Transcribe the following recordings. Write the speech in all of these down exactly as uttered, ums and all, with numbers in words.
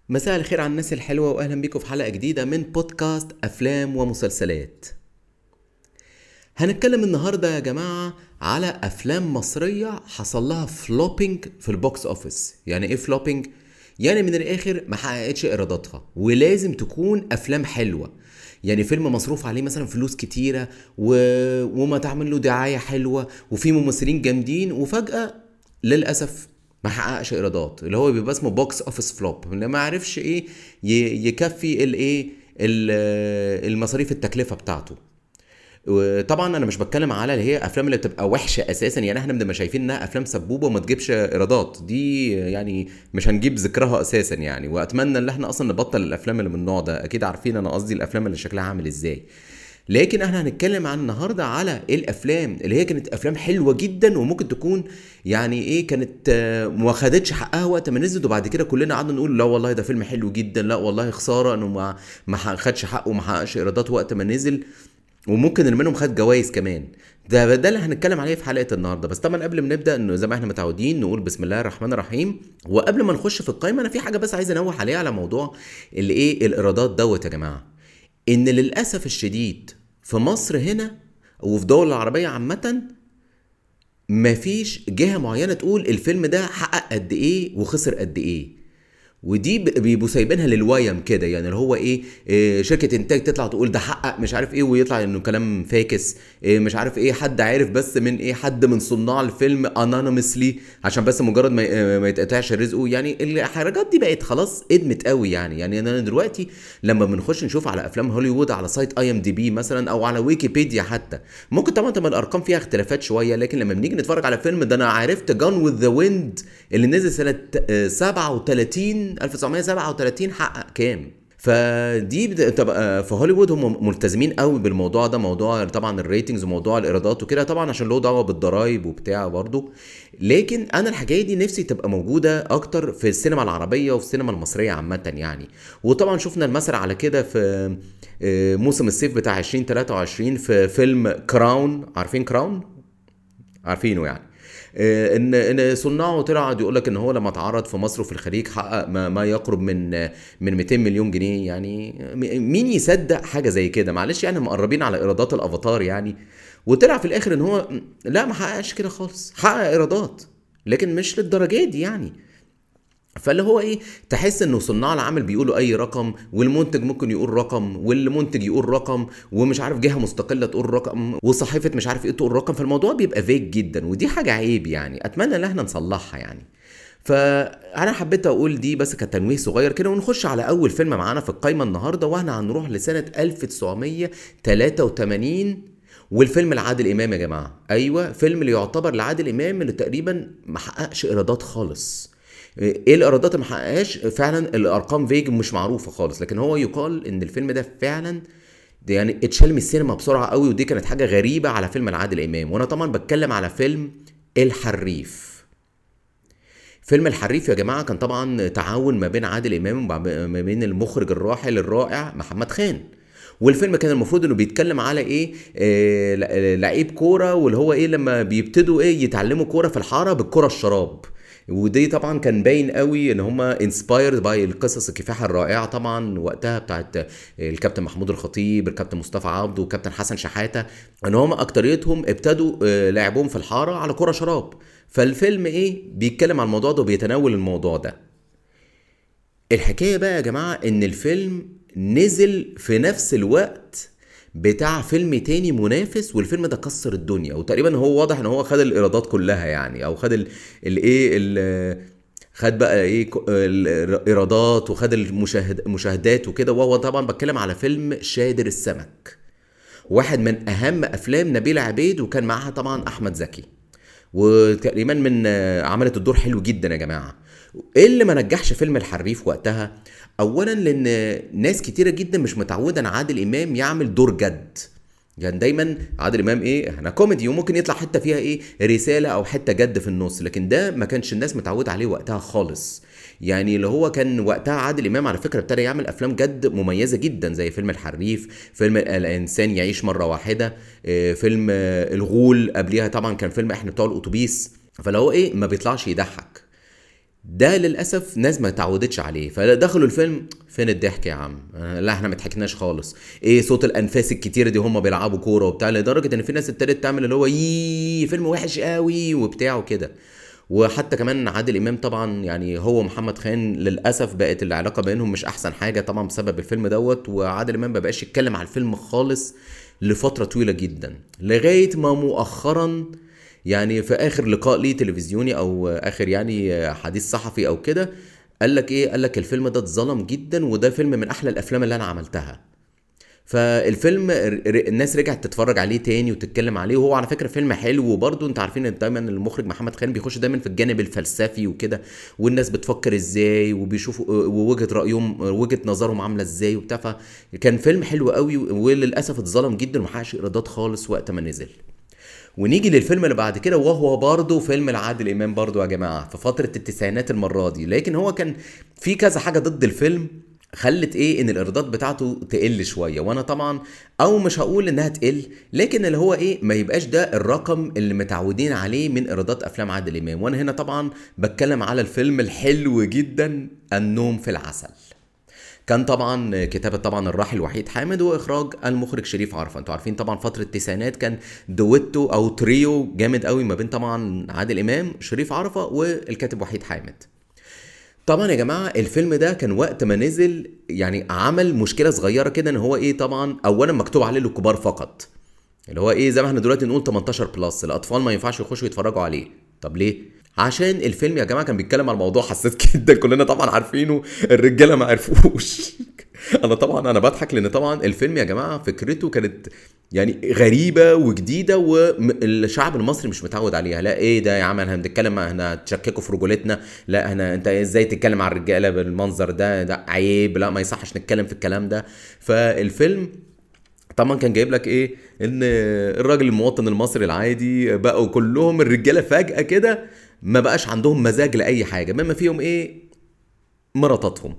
مساء الخير على الناس الحلوة وأهلا بيكم في حلقة جديدة من بودكاست أفلام ومسلسلات. هنتكلم النهاردة يا جماعة على أفلام مصرية حصل لها فلوبينج في البوكس أوفيس. يعني إيه فلوبينج؟ يعني من الآخر ما حققتش إيراداتها، ولازم تكون أفلام حلوة. يعني فيلم مصروف عليه مثلا فلوس كتيرة و... وما تعمل له دعاية حلوة وفي ممثلين جامدين، وفجأة للأسف ما حققش ايرادات، اللي هو بيبقى اسمه بوكس اوفيس فلوب، اللي ما عرفش ايه ي- يكفي الايه ال- المصاريف التكلفه بتاعته. وطبعا انا مش بتكلم على اللي هي افلام اللي بتبقى وحشه اساسا، يعني احنا بنبقى شايفين انها افلام سبوبه وما تجيبش ايرادات، دي يعني مش هنجيب ذكرها اساسا يعني. واتمنى ان احنا اصلا نبطل الافلام اللي من النوع ده، اكيد عارفين انا قصدي الافلام اللي شكلها عامل ازاي. لكن احنا هنتكلم عن النهارده على ايه الافلام اللي هي كانت افلام حلوه جدا، وممكن تكون يعني ايه كانت آه، ما خدتش حقها وقت ما نزلت، وبعد كده كلنا قعدنا نقول لا والله ده فيلم حلو جدا، لا والله خساره انه ما ما خدش حقه وما حققش ايرادات وقت ما نزل، وممكن اللي منهم خد جوائز كمان. ده ده اللي هنتكلم عليه في حلقه النهارده. بس طبعا قبل ما نبدا، انه زي ما احنا متعودين نقول بسم الله الرحمن الرحيم. وقبل ما نخش في القائمه، انا في حاجه بس عايز انوه عليها على موضوع اللي ايه الايرادات دوت يا جماعه. ان للاسف الشديد في مصر هنا وفي الدول العربيه عامه مفيش جهه معينه تقول الفيلم ده حقق قد ايه وخسر قد ايه. ودي ب- بيبقوا سايبينها للويم كده، يعني اللي هو ايه, إيه شركه انتاج تطلع تقول ده حقق مش عارف ايه، ويطلع انه كلام فاكس. إيه مش عارف ايه، حد عارف بس من ايه، حد من صناع الفيلم انونيمسلي عشان بس مجرد ما ي- ما يتقطعش رزقه. يعني الحركات دي بقت خلاص ادمت قوي يعني. يعني انا دلوقتي لما بنخش نشوف على افلام هوليوود على سايت اي ام دي بي مثلا او على ويكيبيديا حتى، ممكن طبعا تبقى الارقام فيها اختلافات شويه، لكن لما بنيجي نتفرج على فيلم ده، انا عرفت جون وذ ذا ويند اللي نزل سنه آه، سبعة وتلاتين ألف وتسعمية وسبعة وتلاتين حقق كام. فدي بتبقى في هوليوود هم ملتزمين قوي بالموضوع ده، موضوع طبعا الريتنجز وموضوع الايرادات وكده، طبعا عشان له دعوه بالضرايب وبتاع برضه. لكن انا الحكايه دي نفسي تبقى موجوده اكتر في السينما العربيه وفي السينما المصريه عامه يعني. وطبعا شفنا المثل على كده في آه، موسم الصيف بتاع ألفين وتلاتة وعشرين في فيلم كراون. عارفين كراون؟ عارفينه يعني. آه، ان ان صناعه طلع قعد يقول لك ان هو لما اتعرض في مصر وفي الخليج حقق ما, ما يقرب من آه، من مئتين مليون جنيه يعني. م- مين يصدق حاجه زي كده؟ معلش يعني مقربين على ايرادات الافاتار يعني. وطلع في الاخر ان هو م، لا ما حققش كده خالص، حقق ايرادات لكن مش للدرجه دي يعني. فاللي هو ايه، تحس انه صناع العمل بيقولوا اي رقم، والمنتج ممكن يقول رقم، والمنتج يقول رقم، ومش عارف جهة مستقلة تقول رقم، وصحيفة مش عارف ايه تقول رقم. فالموضوع بيبقى فيك جدا، ودي حاجة عيب يعني. اتمنى ان احنا نصلحها يعني. فانا حبيت اقول دي بس كتنويه صغير كده، ونخش على اول فيلم معانا في القايمة النهاردة، واحنا هنروح لسنة ألف وتسعمية وتلاتة وتمانين. والفيلم لعادل امام يا جماعة، ايوه فيلم اللي يعتبر لعادل امام اللي تقريبا ما حققش ايرادات خالص. ايه الايرادات اللي محققهاش؟ فعلا الارقام فيج مش معروفه خالص، لكن هو يقال ان الفيلم ده فعلا ده يعني اتشال من السينما بسرعه قوي، ودي كانت حاجه غريبه على فيلم لعادل امام. وانا طبعا بتكلم على فيلم الحريف. فيلم الحريف يا جماعه كان طبعا تعاون ما بين عادل امام وما بين المخرج الراحل الرائع محمد خان. والفيلم كان المفروض انه بيتكلم على ايه، آه ل- لعيب كوره، واللي هو ايه لما بيبتدوا ايه يتعلموا كوره في الحاره بالكوره الشراب. ودي طبعا كان باين قوي ان هما انسبايرد باي القصص الكفاح الرائعه طبعا وقتها بتاعت الكابتن محمود الخطيب، الكابتن مصطفى عبده، والكابتن حسن شحاته، ان هما اكتريتهم ابتدوا آه، لعبهم في الحاره على كوره شراب. فالفيلم ايه بيتكلم عن الموضوع ده وبيتناول الموضوع ده. الحكاية بقى يا جماعة ان الفيلم نزل في نفس الوقت بتاع فيلم تاني منافس، والفيلم ده كسر الدنيا، وتقريبا هو واضح ان هو خد الايرادات كلها يعني، او خد ال- الايه ال- خد بقى ايه ك- الايرادات وخد المشاهد المشاهدات وكده. وهو طبعا بتكلم على فيلم شادر السمك، واحد من اهم افلام نبيلة عبيد، وكان معاها طبعا احمد زكي. وتقريبا من آه، عملت الدور حلو جدا يا جماعه. ايه اللي ما نجحش فيلم الحريف وقتها؟ اولا لان ناس كتيره جدا مش متعوده ان عادل امام يعمل دور جد. يعني دايما عادل امام ايه، احنا كوميدي وممكن يطلع حته فيها ايه رساله او حته جد في النص، لكن ده ما كانش الناس متعوده عليه وقتها خالص. يعني اللي هو كان وقتها عادل امام على فكره ابتدى يعمل افلام جد مميزه جدا زي فيلم الحريف، فيلم الانسان يعيش مره واحده، آه، فيلم آه، الغول، قبليها طبعا كان فيلم احنا بتوع الاتوبيس. فلو ايه ما بيطلعش يضحك. ده للاسف ناس ما تعودتش عليه، فدخلوا الفيلم فين الضحك يا عم؟ آه، لا احنا ما ضحكناش خالص. ايه صوت الانفاس الكتيره دي هم بيلعبوا كوره وبتاع، لدرجه ان في ناس ابتدت تعمل اللي هو يي فيلم وحش قوي وبتاع وكده. وحتى كمان عادل امام طبعا، يعني هو محمد خان للاسف بقت العلاقه بينهم مش احسن حاجه طبعا بسبب الفيلم دوت، وعادل امام ما بقاش يتكلم على الفيلم خالص لفتره طويله جدا، لغايه ما مؤخرا يعني في اخر لقاء ليه تلفزيوني او اخر يعني حديث صحفي او كده، قال لك ايه، قال لك الفيلم ده اتظلم جدا، وده فيلم من احلى الافلام اللي انا عملتها. فالفيلم ر- ر- الناس رجعت تتفرج عليه تاني وتتكلم عليه، وهو على فكرة فيلم حلو. وبرضه انت عارفين ان دايما المخرج محمد خان بيخش دايما في الجانب الفلسفي وكده، والناس بتفكر ازاي وبيشوفوا ووجهة رأيهم وجهة نظرهم عاملة ازاي وبتاع. فكان فيلم حلو قوي، وللأسف اتظلم جدا ومحققش ايرادات خالص وقت ما نزل. ونيجي للفيلم اللي بعد كده، وهو برضه فيلم لعادل امام برضه يا جماعه في فتره التسعينات المره دي، لكن هو كان في كذا حاجه ضد الفيلم خلت ايه ان الايرادات بتاعته تقل شويه. وانا طبعا او مش هقول انها تقل، لكن اللي هو ايه ما يبقاش ده الرقم اللي متعودين عليه من ايرادات افلام عادل امام. وانا هنا طبعا بتكلم على الفيلم الحلو جدا النوم في العسل. كان طبعا كتابة طبعا الراحل وحيد حامد، واخراج المخرج شريف عرفة. انتوا عارفين طبعا فترة التسعينات كان دويتو او تريو جامد قوي ما بين طبعا عادل امام شريف عرفة والكاتب وحيد حامد. طبعا يا جماعة الفيلم ده كان وقت ما نزل يعني عمل مشكلة صغيرة كده، ان هو ايه طبعا اولا مكتوب عليه للكبار فقط، اللي هو ايه زي ما احنا دلوقتي نقول تمنتاشر بلس، الاطفال ما ينفعش يخشوا يتفرجوا عليه. طب ليه؟ عشان الفيلم يا جماعه كان بيتكلم على موضوع حساس جدا كلنا طبعا عارفينه، الرجاله ما عرفوش. انا طبعا انا بضحك لان طبعا الفيلم يا جماعه فكرته كانت يعني غريبه وجديده، والشعب المصري مش متعود عليها. لا ايه ده يا عم، احنا بنتكلم احنا تشككوا في رجولتنا، لا احنا انت ازاي تتكلم على الرجاله بالمنظر ده، ده عيب، لا ما يصحش نتكلم في الكلام ده. فالفيلم طبعا كان جايب لك ايه ان الراجل المواطن المصري العادي بقوا كلهم الرجاله فجاه كده ما بقاش عندهم مزاج لاي حاجه، بما فيهم ايه مراتاتهم.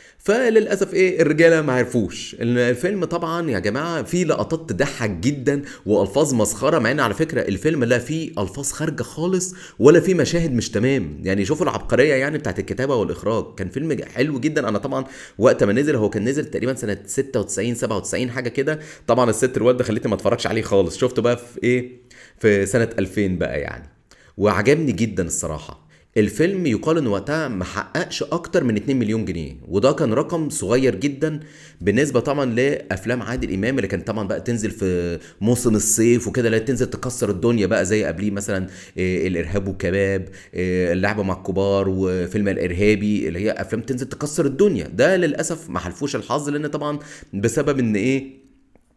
فللاسف ايه الرجاله ما عرفوش ان الفيلم طبعا يا جماعه فيه لقطات تضحك جدا والفاظ مسخره، مع ان على فكره الفيلم لا فيه الفاظ خارجه خالص ولا فيه مشاهد مش تمام. يعني شوفوا العبقريه يعني بتاعت الكتابه والاخراج، كان فيلم حلو جدا. انا طبعا وقت ما نزل هو كان نزل تقريبا سنه ستة وتسعين سبعة وتسعين حاجه كده، طبعا الست الوالده خليتني ما اتفرجش عليه خالص، شفته بقى في ايه في سنه ألفين بقى يعني. وعجبني جدا الصراحه. الفيلم يقال ان وقتها ما حققش اكتر من اتنين مليون جنيه، وده كان رقم صغير جدا بالنسبه طبعا لافلام عادل امام اللي كانت طبعا بقى تنزل في موسم الصيف وكده، اللي هي تنزل تكسر الدنيا بقى زي قبليه مثلا إيه، الارهاب والكباب، إيه، اللعبه مع الكبار، وفيلم الارهابي، اللي هي افلام تنزل تكسر الدنيا. ده للاسف ما حلفوش الحظ، لان طبعا بسبب ان ايه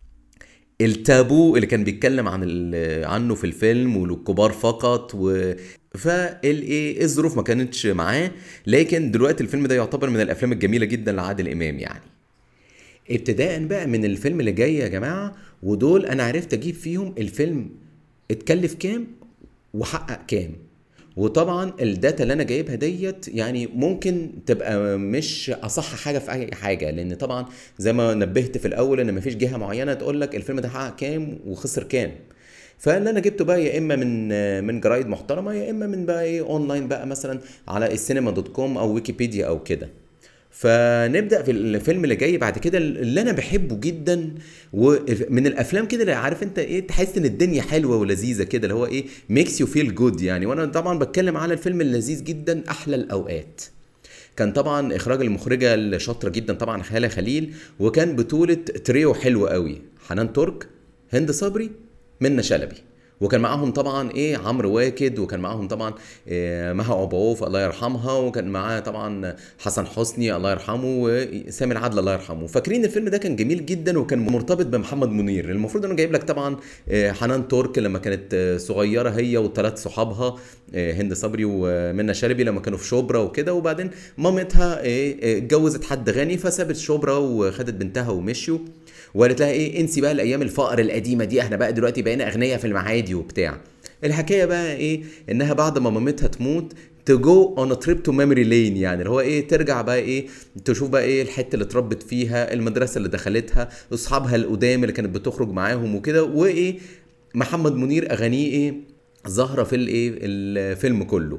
التابو اللي كان بيتكلم عن ال- عنه في الفيلم وللكبار فقط و فالايه الظروف ما كانتش معاه. لكن دلوقتي الفيلم ده يعتبر من الافلام الجميله جدا لعادل امام يعني. ابتداء بقى من الفيلم اللي جاي يا جماعه، ودول انا عرفت اجيب فيهم الفيلم اتكلف كام وحقق كام. وطبعا الداتا اللي انا جايبها ديت يعني ممكن تبقى مش اصح حاجه في اي حاجه، لان طبعا زي ما نبهت في الاول ان مفيش جهه معينه تقول لك الفيلم ده حقق كام وخسر كام. فاللي انا جبته بقى يا اما من من جرايد محترمه، يا اما من بقى ايه اونلاين بقى مثلا على السينما دوت كوم او ويكيبيديا او كده. فنبدا في الفيلم اللي جاي بعد كده اللي انا بحبه جدا، ومن الافلام كده اللي عارف انت ايه تحس ان الدنيا حلوه ولذيذه كده، اللي هو ايه ميكس يو فيل جود يعني. وانا طبعا بتكلم على الفيلم اللذيذ جدا احلى الاوقات. كان طبعا اخراج المخرجه الشاطره جدا طبعا خالة خليل، وكان بطوله تريو حلو قوي، حنان ترك، هند صبري، منة شلبي. وكان معاهم طبعا ايه عمرو واكد، وكان معاهم طبعا إيه مها عبعوف الله يرحمها، وكان معاه طبعا حسن حسني الله يرحمه، وسامي العدل الله يرحمه. فاكرين الفيلم ده كان جميل جدا وكان مرتبط بمحمد منير. المفروض انه جايب لك طبعا إيه حنان ترك لما كانت آه، صغيره هي وثلاث صحابها، إيه هند صبري ومنى شلبي لما كانوا في شبرا وكده، وبعدين مامتها إيه إيه، اتجوزت حد غني فسابت شبرا وخدت بنتها ومشيوا، وقالت لها ايه انسي بقى الايام الفقر القديمه دي، احنا بقى دلوقتي بقينا اغنياء في المعادي وبتاع. الحكايه بقى ايه انها بعد ما مامتها تموت تجو اون تريب تو ميموري لين، يعني اللي هو ايه ترجع بقى ايه تشوف بقى ايه الحته اللي اتربت فيها، المدرسه اللي دخلتها، اصحابها القدام اللي كانت بتخرج معاهم وكده، وايه محمد منير اغانيه ايه ظاهره في الايه الفيلم كله.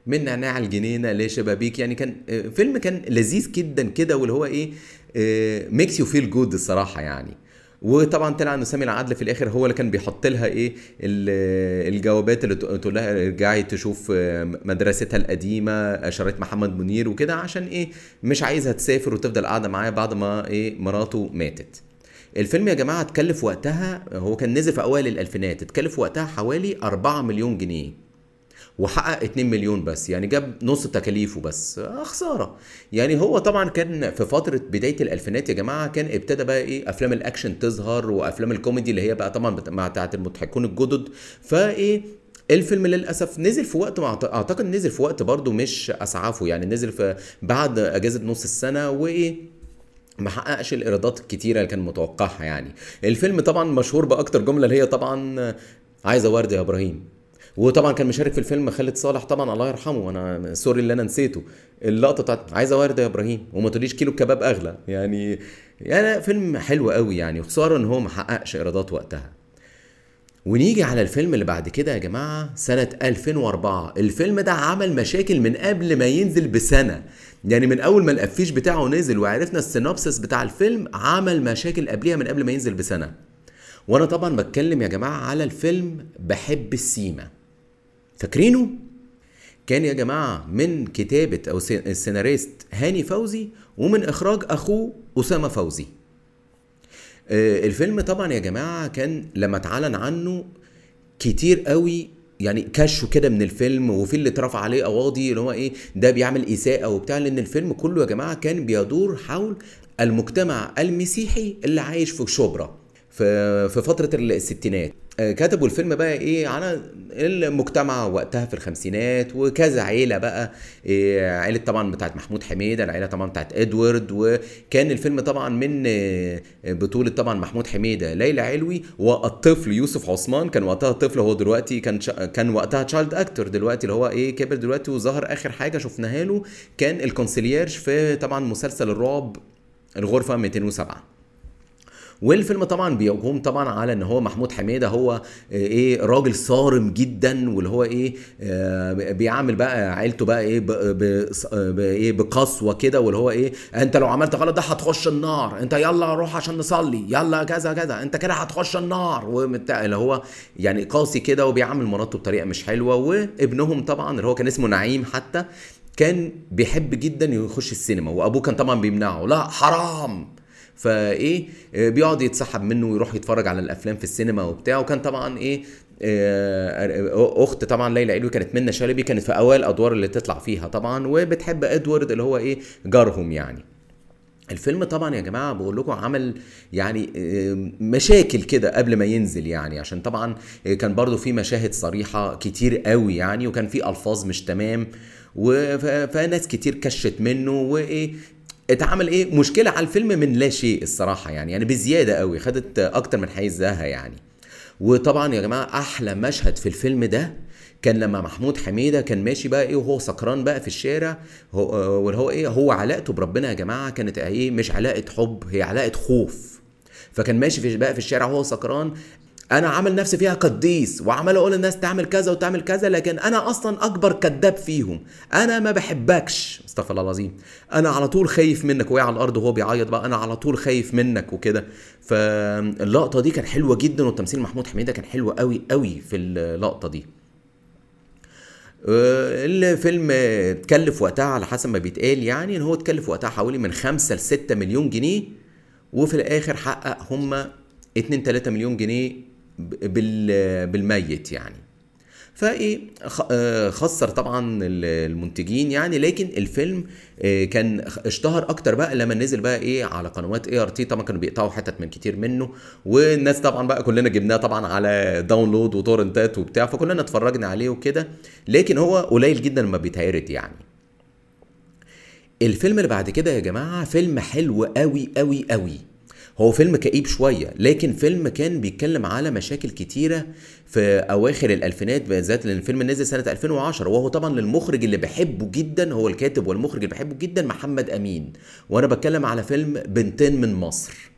من نعناع الجنينه لشبابيك، يعني كان آه، فيلم كان لذيذ جدا كده، واللي هو ايه، ميكس يو فيل جود الصراحه يعني. وطبعا طلع ان سامي العدل في الاخر هو اللي كان بيحط لها ايه ال- الجوابات اللي تقول لها ارجعي تشوف آه، مدرستها القديمه، اشارات محمد منير وكده، عشان ايه، مش عايزها تسافر وتفضل قاعده معاه بعد ما ايه مراته ماتت. الفيلم يا جماعه اتكلف وقتها، هو كان نزل في اوائل الالفينات، اتكلف وقتها حوالي أربعة مليون جنيه، وحقق اتنين مليون بس، يعني جاب نص تكاليفه بس، آه خساره. يعني هو طبعا كان في فتره بدايه الالفينات يا جماعه، كان ابتدى بقى ايه افلام الاكشن تظهر، وافلام الكوميدي اللي هي بقى طبعا بت- مع بتاعه المضحكون الجدد. فايه الفيلم للاسف نزل في وقت، ما أعت- اعتقد نزل في وقت برضو مش اسعافه، يعني نزل في بعد اجازه نص السنه، وايه ما حققش الايرادات الكتيره اللي كان متوقعها يعني. الفيلم طبعا مشهور باكتر جمله اللي هي طبعا عايزه ورد يا ابراهيم. وطبعا كان مشارك في الفيلم خالد صالح طبعا الله يرحمه، انا سوري اللي انا نسيته. اللقطه بتاعت عايزه ورد يا ابراهيم وما تقوليش كيلو كباب اغلى يعني. يعني فيلم حلو قوي يعني، وخساره ان هو ما حققش ايرادات وقتها. ونيجي على الفيلم اللي بعد كده يا جماعة سنة ألفين وأربعة. الفيلم ده عمل مشاكل من قبل ما ينزل بسنة، يعني من أول ما الأفيش بتاعه نزل وعرفنا السينوبسس بتاع الفيلم عمل مشاكل قبليها من قبل ما ينزل بسنة. وأنا طبعا بتكلم يا جماعة على الفيلم بحب السيما، فاكرينه؟ كان يا جماعة من كتابة أو سي- السيناريست هاني فوزي، ومن إخراج أخوه أسامة فوزي. آه، الفيلم طبعا يا جماعة كان لما اتعلن عنه كتير قوي، يعني كشوا كده من الفيلم، وفي اللي اترفع عليه قواضي اللي هو ايه ده بيعمل اساءة وبتاع، لان الفيلم كله يا جماعة كان بيدور حول المجتمع المسيحي اللي عايش في شبرا في في فترة الستينات. آه، كتبوا الفيلم بقى ايه على المجتمع وقتها في الخمسينات، وكذا عيلة بقى، إيه عيلة طبعا بتاعت محمود حميدة، العيلة طبعا بتاعت ادوارد. وكان الفيلم طبعا من آه، بطولة طبعا محمود حميدة، ليلى علوي، والطفل يوسف عثمان. كان وقتها طفل، هو دلوقتي كان شا... كان وقتها تشايلد اكتور، دلوقتي اللي هو ايه كبر دلوقتي، وظهر اخر حاجة شفناها له كان الكونسيلييرج في طبعا مسلسل الرعب الغرفة مئتين وسبعة. والفيلم طبعا بيقوم طبعا على ان هو محمود حميده هو ايه راجل صارم جدا، واللي هو ايه آه، بيعامل بقى عيلته بقى ايه ب- ب- بايه بقسوه كده، واللي هو ايه انت لو عملت غلط ده هتخش النار، انت يلا روح عشان نصلي، يلا كذا كذا، انت كده هتخش النار، وبتاع اللي هو يعني قاسي كده، وبيعامل مراته بطريقه مش حلوه. وابنهم طبعا اللي هو كان اسمه نعيم حتى كان بيحب جدا يخش السينما، وابوه كان طبعا بيمنعه، لا حرام. فايه آه، بيقعد يتسحب منه ويروح يتفرج على الافلام في السينما وبتاع. وكان طبعا ايه آه، اخت طبعا ليلى علوي كانت منى شلبي، كانت في اوائل الادوار اللي تطلع فيها طبعا، وبتحب ادوارد اللي هو ايه جارهم يعني. الفيلم طبعا يا جماعه بقول لكم عمل يعني آه، مشاكل كده قبل ما ينزل، يعني عشان طبعا آه، كان برضو في مشاهد صريحه كتير قوي يعني، وكان في الفاظ مش تمام، وف- فناس كتير كشت منه وايه. اتعمل ايه مشكله على الفيلم من لا شيء الصراحه يعني، يعني بزياده قوي، خدت اكتر من حيزها يعني. وطبعا يا جماعه احلى مشهد في الفيلم ده كان لما محمود حميده كان ماشي بقى ايه وهو سكران بقى في الشارع، هو واللي هو ايه هو علاقته بربنا يا جماعه كانت ايه مش علاقه حب، هي علاقه خوف. فكان ماشي في بقى في الشارع وهو سكران، انا عامل نفسي فيها قديس، وعمال اقول للناس تعمل كذا وتعمل كذا، لكن انا اصلا اكبر كذاب فيهم، انا ما بحبكش، استغفر الله العظيم، انا على طول خايف منك. وقع على الارض وهو بيعيط بقى، انا على طول خايف منك وكده. فاللقطه دي كانت حلوه جدا، والتمثيل محمود حميده كان حلو قوي قوي في اللقطه دي. آه، الفيلم اتكلف وقتها على حسب ما بيتقال، يعني ان هو اتكلف وقتها حوالي من خمسة ل ستة مليون جنيه، وفي الاخر حقق هما اتنين تلاتة مليون جنيه ب- بال بالميت يعني. فايه خ- آه، خسر طبعا ال- المنتجين يعني، لكن الفيلم آه، كان خ- اشتهر اكتر بقى لما نزل بقى ايه على قنوات اي ار تي، طبعا كانوا بيقطعوا حتت من كتير منه، والناس طبعا بقى كلنا جبناه طبعا على داونلود وتورنتات وبتاع، فكلنا اتفرجنا عليه وكده، لكن هو قليل جدا لما بيتعرض يعني. الفيلم اللي بعد كده يا جماعة فيلم حلو قوي قوي قوي، هو فيلم كئيب شوية، لكن فيلم كان بيتكلم على مشاكل كتيرة في أواخر الألفينات بالذات، لأن الفيلم نزل سنة ألفين وعشرة، وهو طبعا للمخرج اللي بحبه جدا، هو الكاتب والمخرج اللي بحبه جدا محمد أمين، وأنا بتكلم على فيلم بنتين من مصر.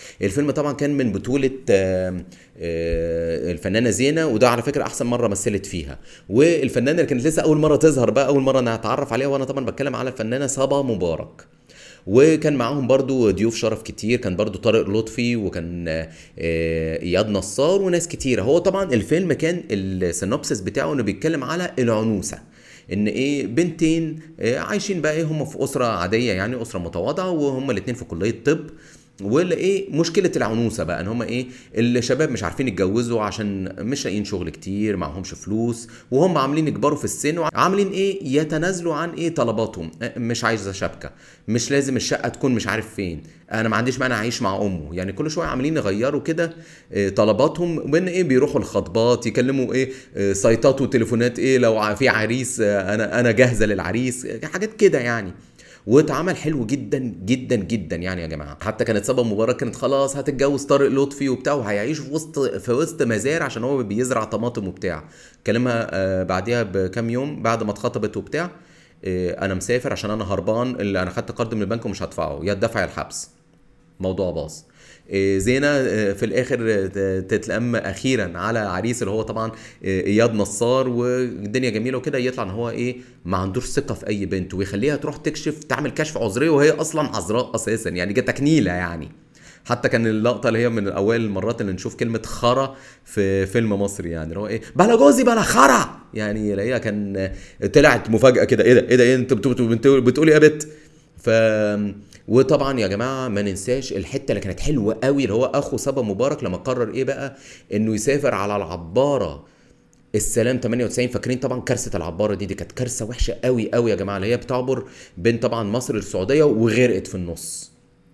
الفيلم طبعا كان من بطولة آه، آه، الفنانة زينة، وده على فكرة أحسن مرة مثلت فيها. والفنانة اللي كانت لسه أول مرة تظهر بقى، أول مرة أنا أتعرف عليها، وأنا طبعا بتكلم على الفنانة صبا مبارك. وكان معاهم برضو ضيوف شرف كتير، كان برضو طارق لطفي، وكان آه، اياد نصار، وناس كتيره. هو طبعا الفيلم كان السينوبسيس بتاعه انه بيتكلم على العنوسه، ان ايه بنتين آه، عايشين بقى ايه هم في اسره عاديه، يعني اسره متواضعه، وهم الاتنين في كليه طب. ولا ايه مشكله العنوسه بقى، ان هم ايه الشباب مش عارفين يتجوزوا عشان مش لاقيين شغل كتير، معهمش فلوس، وهم عاملين يكبروا في السن، وعاملين ايه يتنازلوا عن ايه طلباتهم. أه، مش عايزه شبكه، مش لازم الشقه تكون مش عارف فين، انا ما عنديش مانع اعيش مع امه. يعني كل شويه عاملين يغيروا كده آه، طلباتهم، وبين ايه بيروحوا الخطبات يكلموا ايه آه، سايتات وتليفونات، ايه لو ع- في عريس، آه، انا انا جاهزه للعريس، آه، حاجات كده يعني. واتعمل حلو جدا جدا جدا يعني يا جماعه. حتى كانت سبا مبارك كانت خلاص هتتجوز طارق لطفي وبتاع، وهيعيشوا في وسط في وسط مزارع عشان هو بيزرع طماطم وبتاع. كلمها آه، بعديها بكام يوم بعد ما اتخطبت وبتاع، آه، انا مسافر عشان انا هربان، اللي انا خدت قرض من البنك ومش هدفعه، يا الدفع يا الحبس. موضوع باظ. إيه، زينة آه، في الاخر آه، تتلم اخيرا على عريس اللي هو طبعا آه، اياد نصار، والدنيا جميله وكده. يطلع ان هو ايه ما عندوش ثقه في اي بنت، ويخليها تروح تكشف تعمل كشف عذريه وهي اصلا عذراء اساسا، يعني جت تكنيله يعني. حتى كان اللقطه اللي هي من اوائل المرات اللي نشوف كلمه خرا في فيلم مصري، يعني اللي هو ايه بلا جوزي بلا خرا، يعني هي كان آه، طلعت مفاجاه كده، ايه ده ايه ده ايه انت بتقول- بتقول- بتقولي ايه يا بت. ف وطبعا يا جماعه ما ننساش الحته اللي كانت حلوه قوي، اللي هو اخو صبا مبارك لما قرر ايه بقى انه يسافر على العباره السلام تمانية وتسعين. فاكرين طبعا كارثه العباره دي، دي كانت كارثه وحشه قوي قوي يا جماعه، اللي هي بتعبر بين طبعا مصر للسعوديه وغرقت في النص.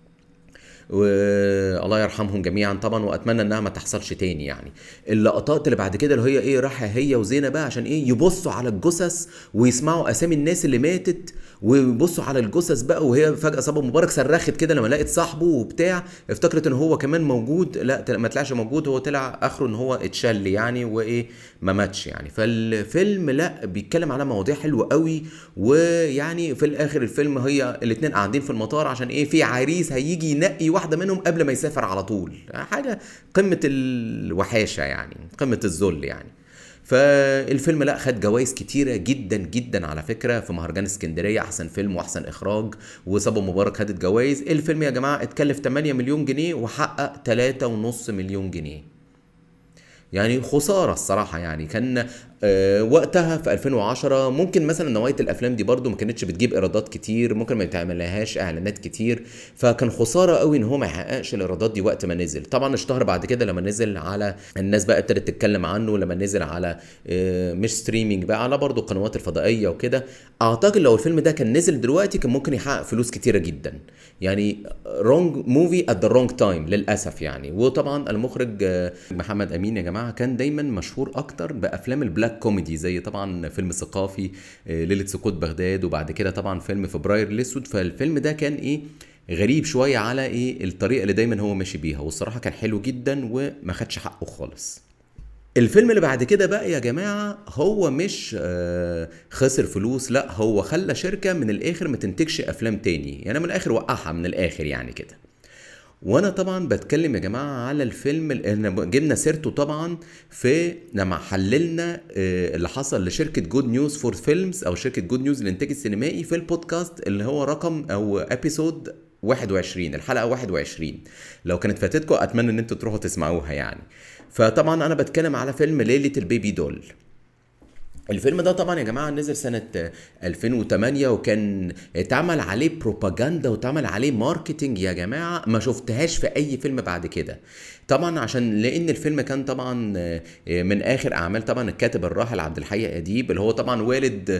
والله يرحمهم جميعا طبعا، واتمنى انها ما تحصلش تاني يعني. اللقطات اللي بعد كده اللي هي ايه رايحه هي وزينه بقى عشان ايه يبصوا على الجثث ويسمعوا اسامي الناس اللي ماتت، ويبصوا على الجثث بقى، وهي فجاه صبا مبارك صرخت كده لما لقت صاحبه وبتاع، افتكرت ان هو كمان موجود، لا ما طلعش موجود، هو طلع اخره ان هو اتشل يعني، وايه ما ماتش يعني. فالفيلم لا بيتكلم على مواضيع حلوه قوي. ويعني في الاخر الفيلم هي الاتنين قاعدين في المطار عشان ايه في عريس هيجي ينقي واحده منهم قبل ما يسافر على طول، حاجه قمه الوحاشه يعني، قمه الذل يعني. فالفيلم لا خد جوائز كتيره جدا جدا على فكره في مهرجان اسكندريه، احسن فيلم واحسن اخراج، وصبا مبارك خدت جوائز. الفيلم يا جماعه اتكلف تمانية مليون جنيه وحقق تلاتة ونص مليون جنيه، يعني خسارة الصراحة. يعني كان آه، وقتها في ألفين وعشرة ممكن مثلا نوعية الافلام دي برضو ما كانتش بتجيب ايرادات كتير، ممكن ما يتعملهاش اعلانات كتير، فكان خسارة قوي ان هو ما يحققش الايرادات دي وقت ما نزل. طبعا اشتهر بعد كده لما نزل على الناس بقى ابتدت تتكلم عنه، لما نزل على آه، مش ستريمينج بقى، على برضو القنوات الفضائية وكده. اعتقد لو الفيلم ده كان نزل دلوقتي كان ممكن يحقق فلوس كتيرة جدا يعني. رونج موفي ات ذا رونج تايم للاسف يعني. وطبعا المخرج آه، محمد امين يا جماعه كان دايما مشهور اكتر بافلام البلاك كوميدي، زي طبعا فيلم ثقافي آه، ليله سقوط بغداد، وبعد كده طبعا فيلم فبراير الاسود. فالفيلم ده كان ايه غريب شويه على ايه الطريقه اللي دايما هو ماشي بيها، والصراحه كان حلو جدا وما خدش حقه خالص. الفيلم اللي بعد كده بقى يا جماعة هو مش آه، خسر فلوس، لا هو خلى شركة من الآخر ما تنتجش أفلام تاني، يعني من الآخر وقعها من الآخر يعني كده. وانا طبعا بتكلم يا جماعه على الفيلم اللي احنا جبنا سيرته طبعا في لما حللنا آه، اللي حصل لشركه جود نيوز فور فيلمز، او شركه جود نيوز للانتاج السينمائي، في البودكاست اللي هو رقم او ابيسود واحد وعشرين، الحلقه واحد وعشرين. لو كانت فاتتكم اتمنى ان انتوا تروحوا تسمعوها يعني. فطبعا انا بتكلم على فيلم ليله البيبي دول. الفيلم ده طبعا يا جماعة نزل سنة ألفين وتمانية، وكان اتعمل عليه بروباجندا واتعمل عليه ماركتينج يا جماعة ما شفتهاش في أي فيلم بعد كده. طبعا عشان لأن الفيلم كان طبعا من آخر أعمال طبعا الكاتب الراحل عبد الحي أديب، اللي هو طبعا والد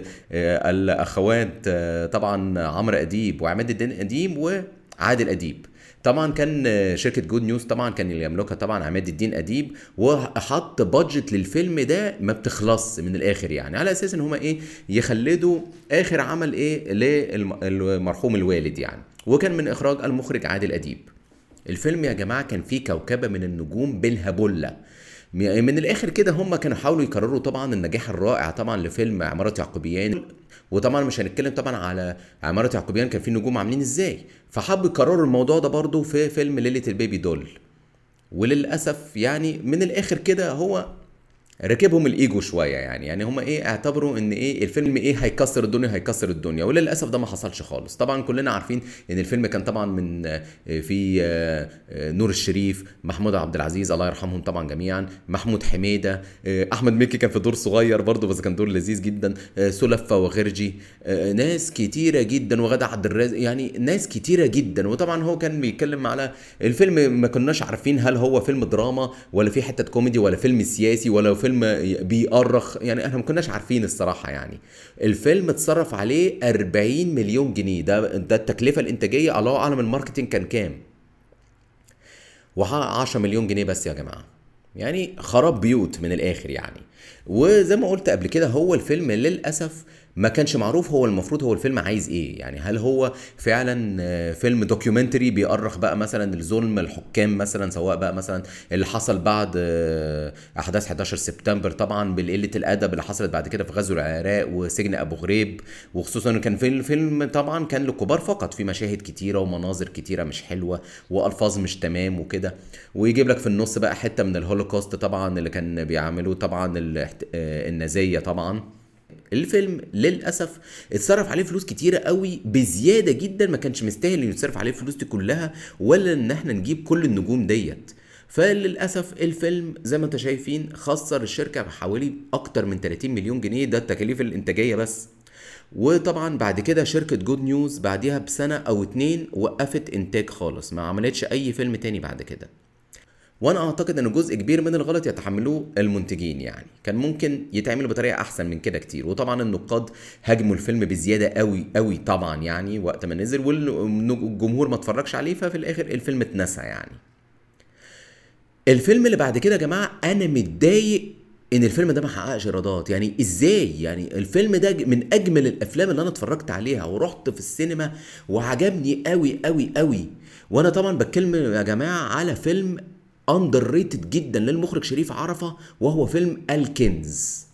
الأخوات طبعا عمرو أديب وعماد الدين أديب وعادل أديب. طبعا كان شركة جود نيوز طبعا كان اللي يملكها طبعا عماد الدين أديب، وحط بادجت للفيلم ده ما بتخلص من الآخر، يعني على أساس إن هما إيه يخلدوا آخر عمل إيه للمرحوم الوالد يعني. وكان من إخراج المخرج عادل أديب. الفيلم يا جماعة كان فيه كوكبة من النجوم بالهبلة، من الاخر كده هم كانوا حاولوا يكرروا طبعا النجاح الرائع طبعا لفيلم عمارة يعقوبيان، وطبعا مش هنتكلم طبعا على عمارة يعقوبيان كان فيه نجوم عاملين ازاي، فحبوا يكرروا الموضوع ده برضو في فيلم ليلة البيبي دول. وللاسف يعني من الاخر كده هو ركبهم الايجو شويه، يعني يعني هم ايه اعتبروا ان ايه الفيلم ايه هيكسر الدنيا هيكسر الدنيا، وللاسف ده ما حصلش خالص. طبعا كلنا عارفين ان الفيلم كان طبعا من آه، في آه، آه، نور الشريف، محمود عبد العزيز الله يرحمهم طبعا جميعا، محمود حميده، آه، احمد مكي كان في دور صغير برضه بس كان دور لذيذ جدا، آه، سلفة وغيرجي، آه، ناس كتيره جدا، وغادة عبد الرازق، يعني ناس كتيره جدا. وطبعا هو كان بيتكلم على الفيلم، ما كناش عارفين هل هو فيلم دراما ولا في حته كوميدي ولا فيلم سياسي ولا فيلم بيأرخ، يعني احنا ما كناش عارفين الصراحه. يعني الفيلم اتصرف عليه أربعين مليون جنيه، ده ده التكلفه الانتاجيه، الله اعلم الماركتينج كان كام، وحقق عشرة مليون جنيه بس يا جماعه، يعني خراب بيوت من الاخر يعني. وزي ما قلت قبل كده هو الفيلم للاسف ما كانش معروف هو المفروض هو الفيلم عايز ايه، يعني هل هو فعلا آه، فيلم دوكيومنتري بيأرخ بقى مثلا الظلم الحكام مثلا، سواء بقى مثلا اللي حصل بعد آه، احداث حداشر سبتمبر طبعا، بالقله الادب اللي حصلت بعد كده في غزو العراق وسجن ابو غريب، وخصوصا انه كان فيلم فيلم طبعا كان للكبار فقط، في مشاهد كتيره ومناظر كتيره مش حلوه والفاظ مش تمام وكده، ويجيب لك في النص بقى حته من الهولوكوست طبعا اللي كان بيعملوه طبعا الاحت- آه، النازيه طبعا. الفيلم للاسف اتصرف عليه فلوس كتيره قوي بزياده جدا، ما كانش مستاهل انه يتصرف عليه الفلوس دي كلها، ولا ان احنا نجيب كل النجوم ديت. فللاسف الفيلم زي ما انتم شايفين خسر الشركه بحوالي اكتر من ثلاثين مليون جنيه، ده التكاليف الانتاجيه بس. وطبعا بعد كده شركة جود نيوز بعديها بسنة او اتنين وقفت انتاج خالص، ما عملتش اي فيلم تاني بعد كده. وانا اعتقد ان جزء كبير من الغلط يتحملوه المنتجين، يعني كان ممكن يتعمل بطريقه احسن من كده كتير. وطبعا النقاد هاجموا الفيلم بزياده قوي قوي طبعا يعني وقت ما نزل، والجمهور ما اتفرجش عليه، ففي الاخر الفيلم اتنسى يعني. الفيلم اللي بعد كده يا جماعه انا متضايق ان الفيلم ده ما حققش ايرادات، يعني ازاي؟ يعني الفيلم ده من اجمل الافلام اللي انا اتفرجت عليها ورحت في السينما وعجبني قوي قوي قوي. وانا طبعا بتكلم يا جماعه على فيلم اندر ريتد جدا للمخرج شريف عرفة، وهو فيلم الكنز.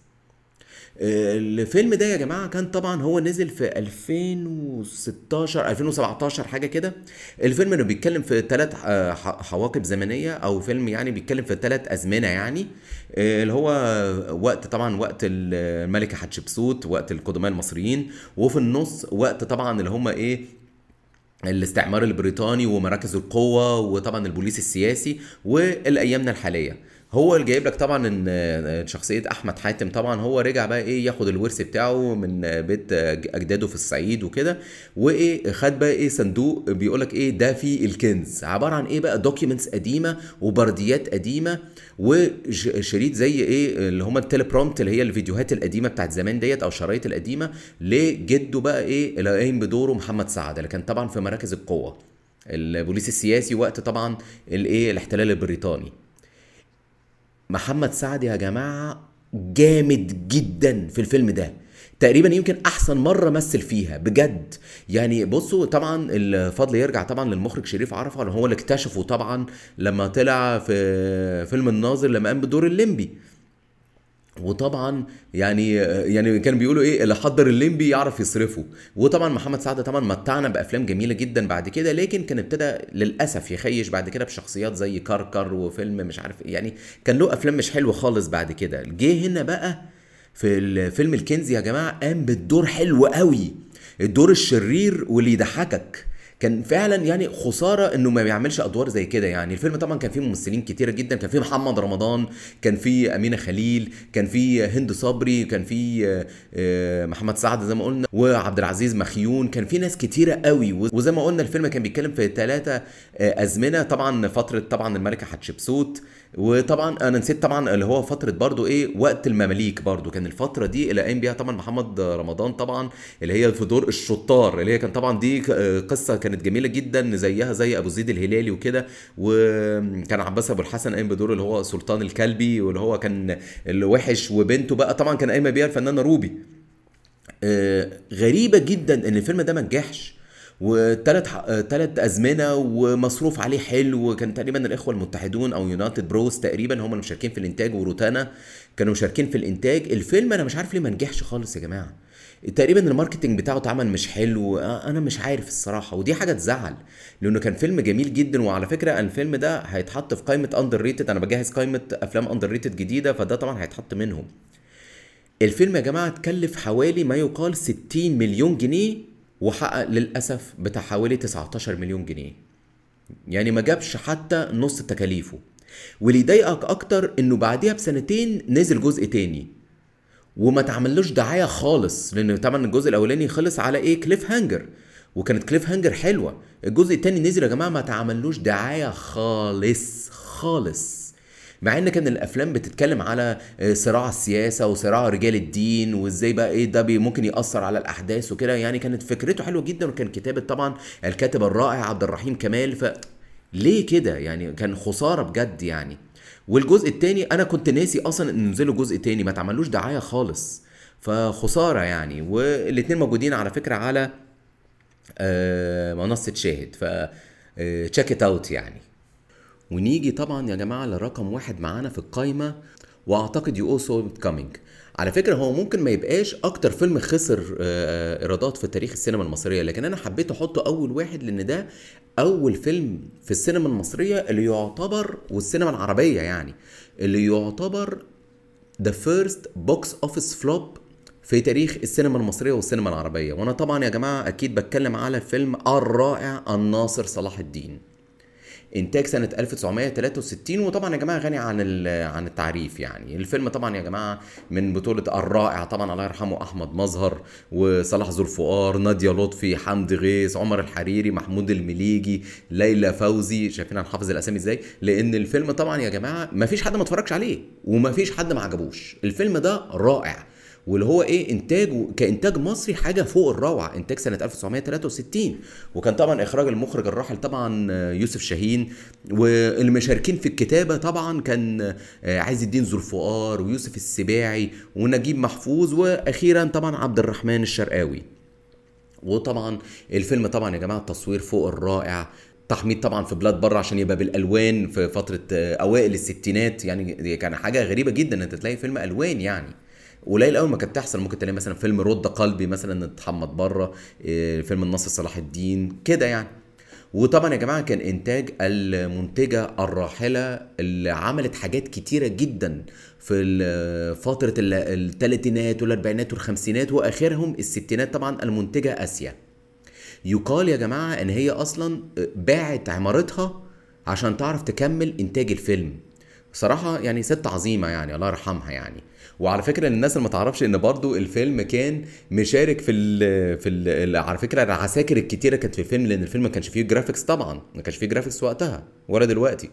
الفيلم ده يا جماعه كان طبعا هو نزل في ألفين وستاشر ألفين وسبعتاشر حاجه كده. الفيلم انه بيتكلم في ثلاث حواقب زمنيه، او فيلم يعني بيتكلم في ثلاث ازمنه يعني، آه، اللي هو وقت طبعا وقت الملكه حتشبسوت، وقت القدماء المصريين، وفي النص وقت طبعا اللي هم ايه الاستعمار البريطاني ومراكز القوة، وطبعا البوليس السياسي، والايامنا الحالية. هو اللي جايب لك طبعا ان شخصية احمد حاتم طبعا هو رجع بقى ايه ياخد الورث بتاعه من بيت اجداده في الصعيد وكده، وايه خد بقى ايه صندوق بيقول لك ايه ده فيه الكنز، عبارة عن ايه بقى دوكيومنتس قديمة وبرديات قديمة وشريط زي ايه اللي هما التليبرومت اللي هي الفيديوهات القديمة بتاعت زمان ديت او الشرايط القديمة لجده بقى ايه اللي قايم بدوره محمد سعد، اللي كان طبعا في مراكز القوة البوليس السياسي وقت طبعا الايه الاحتلال البريطاني. محمد سعد يا جماعة جامد جدا في الفيلم ده، تقريبا يمكن احسن مرة مثل فيها بجد. يعني بصوا طبعا الفضل يرجع طبعا للمخرج شريف عرفة، هو اللي اكتشفه طبعا لما طلع في فيلم الناظر لما قام بدور الليمبي. وطبعا يعني يعني كانوا بيقولوا ايه اللي حضر الليمبي يعرف يصرفه. وطبعا محمد سعد طبعا متعنا بافلام جميله جدا بعد كده، لكن كان ابتدى للاسف يخيش بعد كده بشخصيات زي كركر وفيلم مش عارف إيه. يعني كان له افلام مش حلوه خالص بعد كده. جه هنا بقى في الفيلم الكنز يا جماعه قام بالدور حلو قوي، الدور الشرير واللي يضحكك. كان فعلا يعني خساره انه ما بيعملش ادوار زي كده. يعني الفيلم طبعا كان فيه ممثلين كتيره جدا، كان فيه محمد رمضان، كان فيه امينه خليل، كان فيه هند صبري، كان فيه آه، آه، محمد سعد زي ما قلنا، وعبد العزيز مخيون، كان فيه ناس كتيره قوي. وزي ما قلنا الفيلم كان بيتكلم في ثلاثه ازمنه، طبعا فتره طبعا الملكه حتشبسوت، وطبعا انا نسيت طبعا اللي هو فتره برضو ايه وقت المماليك، برضو كان الفتره دي اللي قايم بيها طبعا محمد رمضان طبعا، اللي هي في دور الشطار، اللي هي كان طبعا دي قصه كانت جميله جدا زيها زي ابو زيد الهلالي وكده. وكان عباس ابو الحسن قايم بدور اللي هو سلطان الكلبي، واللي هو كان الوحش، وبنته بقى طبعا كان قايمه بيها الفنانه روبي. آه، غريبه جدا ان الفيلم ده ما نجحش، وثلاث ثلاث ازمنه ومصروف عليه حلو، وكان تقريبا الاخوه المتحدون او يونايتد بروز تقريبا هم اللي مشاركين في الانتاج، وروتانا كانوا مشاركين في الانتاج. الفيلم انا مش عارف ليه ما نجحش خالص يا جماعه. تقريبا الماركتنج بتاعه اتعمل مش حلو، انا مش عارف الصراحه، ودي حاجه تزعل لانه كان فيلم جميل جدا. وعلى فكره الفيلم ده هيتحط في قائمه اندر ريتد، انا بجهز قائمه افلام اندر ريتد جديده، فده طبعا هيتحط منهم. الفيلم يا جماعه اتكلف حوالي ما يقال ستين مليون جنيه، وحقق للاسف بتاع حوالي تسعتاشر مليون جنيه، يعني ما جابش حتى نص تكاليفه. واللي يضايقك اكتر انه بعديها بسنتين نزل جزء تاني وما تعملوش دعايه خالص، لان طبعا الجزء الاولاني خلص على ايه، كليف هانجر، وكانت كليف هانجر حلوه. الجزء التاني نزل يا جماعه ما تعملوش دعايه خالص خالص، مع ان كان الافلام بتتكلم على صراع السياسه وصراع رجال الدين، وازاي بقى ايه ده بي ممكن ياثر على الاحداث وكده. يعني كانت فكرته حلوه جدا، وكان كتابه طبعا الكاتب الرائع عبد الرحيم كمال. ف ليه كده يعني؟ كان خساره بجد يعني. والجزء التاني انا كنت ناسي اصلا ان نزلوا جزء تاني، ما تعملوش دعايه خالص، فخساره يعني. والاتنين موجودين على فكره على آه، منصه شاهد، ف تشيك ات اوت يعني. ونيجي طبعا يا جماعه لرقم واحد معانا في القايمه، واعتقد يو اولسو كامينج. على فكره هو ممكن ما يبقاش اكتر فيلم خسر آه، ايرادات في تاريخ السينما المصريه، لكن انا حبيت احطه اول واحد لان ده اول فيلم في السينما المصريه اللي يعتبر، والسينما العربيه يعني، اللي يعتبر the first box office flop في تاريخ السينما المصريه والسينما العربيه. وانا طبعا يا جماعه اكيد بتكلم على الفيلم الرائع الناصر صلاح الدين، انتاج سنه ألف وتسعمية وتلاتة وستين. وطبعا يا جماعه غني عن عن التعريف يعني. الفيلم طبعا يا جماعه من بطوله الرائع طبعا الله يرحمه احمد مظهر، وصلاح ذو الفقار، ناديه لطفي، حمدي غيث، عمر الحريري، محمود المليجي، ليلى فوزي. شايفين انا حافظ الاسامي ازاي؟ لان الفيلم طبعا يا جماعه ما فيش حد ما اتفرجش عليه، وما فيش حد ما عجبوش. الفيلم ده رائع، واللي هو ايه انتاجه كانتاج مصري حاجه فوق الروعه. انتاج سنه ألف وتسعمية وتلاتة وستين، وكان طبعا اخراج المخرج الراحل طبعا يوسف شاهين. والمشاركين في الكتابه طبعا كان عز الدين ذو الفقار، ويوسف السباعي، ونجيب محفوظ، واخيرا طبعا عبد الرحمن الشرقاوي. وطبعا الفيلم طبعا يا جماعه التصوير فوق الرائع، تحميض طبعا في بلاد بره عشان يبقى بالالوان في فتره اوائل الستينات. يعني كان حاجه غريبه جدا ان انت تلاقي فيلم الوان، يعني قليل قوي ما كانت تحصل. ممكن تلاقي مثلا فيلم رد قلبي مثلا اتحمض بره، فيلم الناصر صلاح الدين كده يعني. وطبعا يا جماعه كان انتاج المنتجه الراحله اللي عملت حاجات كتيره جدا في فتره الثلاثينات والاربعينات والخمسينات واخرهم الستينات، طبعا المنتجه اسيا. يقال يا جماعه ان هي اصلا باعت عمارتها عشان تعرف تكمل انتاج الفيلم. صراحة يعني ست عظيمة يعني، الله يرحمها يعني. وعلى فكرة الناس اللي ما تعرفش ان برضو الفيلم كان مشارك في ال في ال على فكرة العساكر الكتيرة كانت في الفيلم، لان الفيلم ما كانش فيه جرافيكس طبعا، ما كانش فيه جرافيكس وقتها ولا دلوقتي.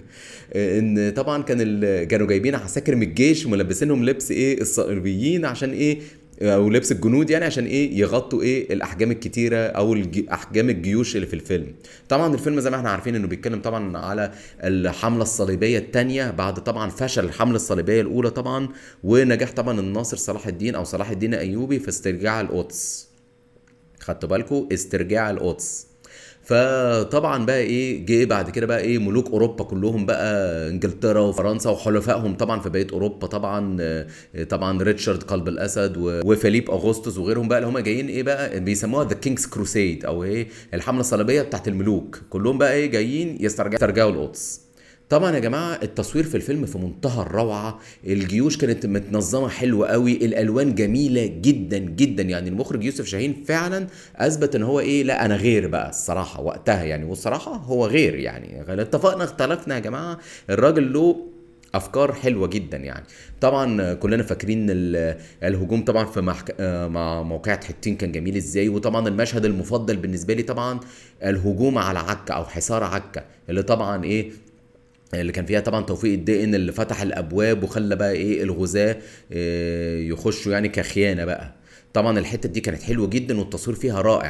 ان طبعا كان كانوا جايبين عساكر من الجيش وملبسينهم لبس ايه الصليبيين عشان ايه، او لبس الجنود يعني، عشان ايه يغطوا ايه الاحجام الكتيره او الج... احجام الجيوش اللي في الفيلم. طبعا الفيلم زي ما احنا عارفين انه بيتكلم طبعا على الحمله الصليبيه الثانيه بعد طبعا فشل الحمله الصليبيه الاولى طبعا، ونجاح طبعا الناصر صلاح الدين او صلاح الدين ايوبي في استرجاع القدس. خدتوا بالكم؟ استرجاع القدس. فطبعا بقى ايه جه بعد كده بقى ايه ملوك اوروبا كلهم بقى، انجلترا وفرنسا وحلفائهم طبعا في بقيه اوروبا طبعا، طبعا ريتشارد قلب الاسد وفيليب اغسطس وغيرهم بقى اللي هم جايين ايه بقى بيسموها ذا كينجز كروسيد، او ايه الحمله الصليبيه بتاعت الملوك كلهم بقى ايه جايين يسترجعوا القدس. طبعا يا جماعه التصوير في الفيلم في منتهى الروعه، الجيوش كانت متنظمه حلوه قوي، الالوان جميله جدا جدا. يعني المخرج يوسف شاهين فعلا اثبت ان هو ايه، لا انا غير بقى الصراحه وقتها يعني، والصراحه هو غير يعني، اتفقنا اختلفنا يا جماعه، الراجل له افكار حلوه جدا يعني. طبعا كلنا فاكرين الهجوم طبعا في محك... مع موقعة حطين كان جميل ازاي. وطبعا المشهد المفضل بالنسبه لي طبعا الهجوم على عكا او حصار عكا، اللي طبعا ايه اللي كان فيها طبعا توفيق الدقن اللي فتح الابواب وخلى بقى ايه الغزاة إيه يخشوا يعني كخيانه بقى. طبعا الحته دي كانت حلوه جدا والتصوير فيها رائع.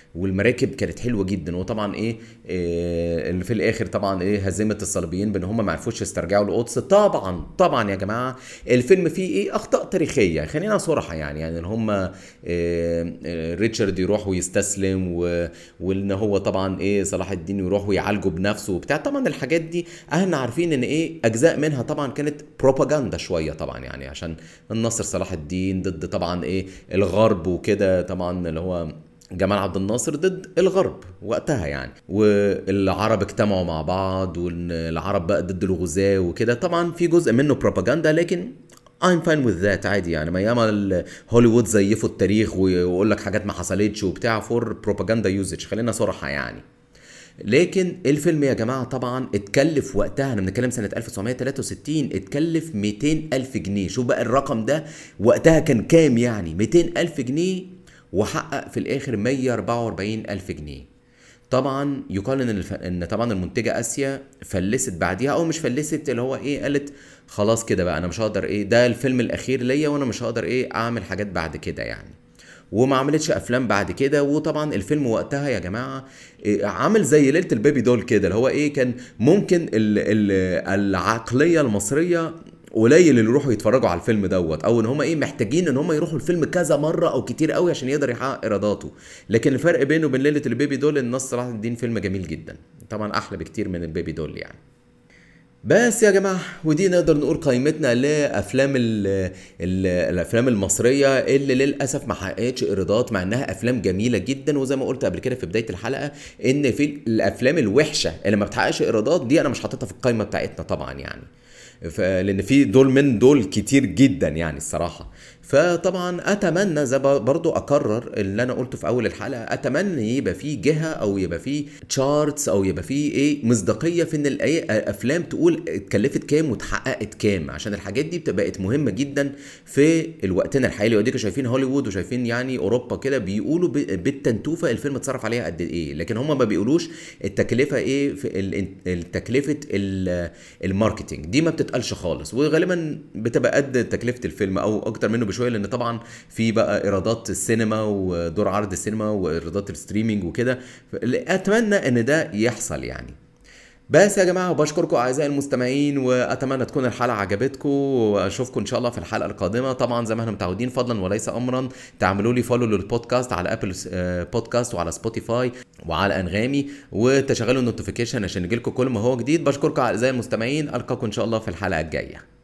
والمراكب كانت حلوه جدا. وطبعا ايه, إيه اللي في الاخر طبعا ايه هزيمه الصليبيين بان هم ما عرفوش يسترجعوا القدس. طبعا طبعا يا جماعه الفيلم فيه ايه اخطاء تاريخيه، خلينا صراحه يعني يعني ان هم إيه إيه ريتشارد يروح ويستسلم و... وان هو طبعا ايه صلاح الدين يروح ويعالجه بنفسه وبتاع. طبعا الحاجات دي احنا عارفين ان ايه اجزاء منها طبعا كانت بروباجندا شويه طبعا، يعني عشان النصر صلاح الدين ضد طبعا ايه الغرب وكده، طبعا اللي هو جمال عبد الناصر ضد الغرب وقتها يعني، والعرب اجتمعوا مع بعض والعرب بقى ضد الغزاة وكده. طبعا في جزء منه بروباجندا لكن I'm fine with that عادي يعني. ما ياما هوليوود زيفوا التاريخ ويقول لك حاجات ما حصلتش وبتاع فور بروباجندا يوزج، خلينا صراحة يعني. لكن الفيلم يا جماعة طبعا اتكلف وقتها، انا بنتكلم سنة ألف وتسعمية وتلاتة وستين، اتكلف مئتين ألف جنيه. شوف بقى الرقم ده وقتها كان كام يعني، مئتين ألف جنيه، وحقق في الاخر مية وأربعة وأربعين ألف جنيه. طبعا يقال ان الف... ان طبعا المنتجه اسيا فلست بعديها، او مش فلست اللي هو ايه قالت خلاص كده بقى انا مش هقدر ايه، ده الفيلم الاخير ليا وانا مش هقدر ايه اعمل حاجات بعد كده يعني، وما عملتش افلام بعد كده. وطبعا الفيلم وقتها يا جماعه إيه عامل زي ليله البيبي دول كده، اللي هو ايه كان ممكن ال... ال... العقليه المصريه قليل اللي يروحوا يتفرجوا على الفيلم دوت، او ان هم ايه محتاجين ان هم يروحوا الفيلم كذا مره او كتير قوي عشان يقدر يحقق ايراداته. لكن الفرق بينه وبين ليله البيبي دول ان الناس صلاح الدين فيلم جميل جدا طبعا، احلى بكتير من البيبي دول يعني. بس يا جماعه ودي نقدر نقول قائمتنا لافلام ال ال الافلام المصريه اللي للاسف ما حققتش ايرادات، مع انها افلام جميله جدا. وزي ما قلت قبل كده في بدايه الحلقه ان في الافلام الوحشه اللي ما بتحققش ايرادات دي انا مش حاططها في القائمه بتاعتنا طبعا يعني، لان في دول من دول كتير جدا يعني الصراحه. فطبعا اتمنى زي برضو اكرر اللي انا قلته في اول الحلقه، اتمنى يبقى في جهه او يبقى في تشارتس او يبقى في ايه مصداقيه في ان الافلام تقول اتكلفت كام واتحققت كام، عشان الحاجات دي بقت مهمه جدا في الوقتنا الحالي. وديك شايفين هوليوود وشايفين يعني اوروبا كده بيقولوا بالتنتوفه الفيلم اتصرف عليها قد ايه، لكن هم ما بيقولوش التكلفه ايه في التكلفه الماركتنج دي ما بتتقالش خالص، وغالبا بتبقى قد تكلفه الفيلم او اكتر منه بشويه، لان طبعا في بقى ايرادات السينما ودور عرض السينما وايرادات الستريمينج وكده. اتمنى ان ده يحصل يعني. بس يا جماعه وبشكركم اعزائي المستمعين، واتمنى تكون الحلقه عجبتكم، واشوفكم ان شاء الله في الحلقه القادمه. طبعا زي ما احنا متعودين فضلا وليس امرا تعملوا لي فولو للبودكاست على ابل بودكاست وعلى سبوتيفاي وعلى انغامي، وتشغلوا النوتيفيكيشن عشان يجيلكم كل ما هو جديد. بشكركم اعزائي المستمعين، القاكم ان شاء الله في الحلقه الجايه.